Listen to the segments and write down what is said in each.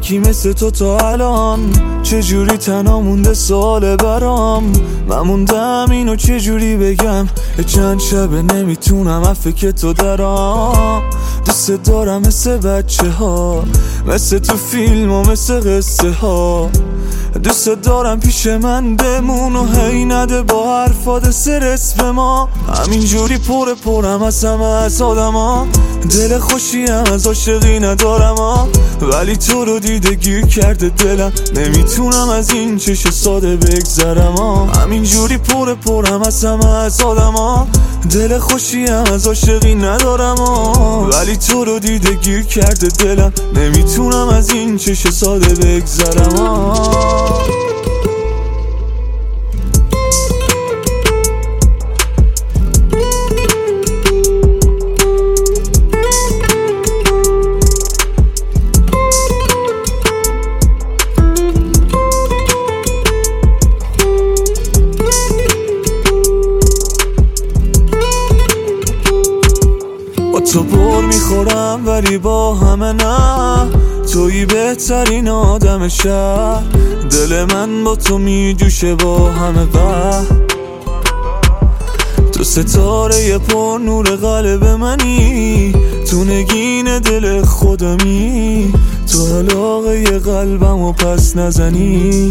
یکی مثل تو تا الان چجوری تنها مونده سوال برام. من موندم اینو چجوری بگم، چند شبه نمیتونم عفو که تو درام. دوست دارم مثل بچه ها، مثل تو فیلم و مثل قصه ها. دوست دارم پیش من بمون و هی نده با حرفات استرس به ما. همینجوری پرم از همه از آدما، دل خوشیم از عاشقی ندارم ولی تو رو دیده گیر کرده دلم، نمیتونم از این چش ساده بگذرم همینجوری پرم از همه از آدما، دل خوشیم از عاشقی ندارم ولی تو رو دیده گیر کرده دلم، نمیتونم از این چش ساده بگذرم تو بر میخورم ولی با همه نه، تویی بهترین آدم شهر. دل من با تو میجوشه با همه قهر، تو ستاره پر نور قلب منی، تو نگین دل خودمی، تو علاقه قلبم و پس نزنی.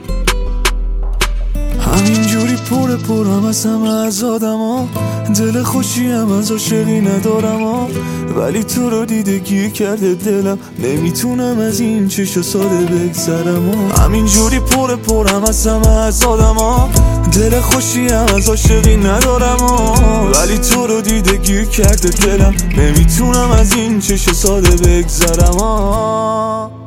همینجوری پرم از همه از آدما، دل خوشیم از عاشقی ندارم ولی تو رو دیده گیر کرده دلم، نمیتونم از این چش ساده بگذرم همینجوری پرم از همه از آدما، دل خوشیم از عاشقی ندارم ولی تو رو دیده گیر کرده دلم، نمیتونم از این چش ساده بگذرم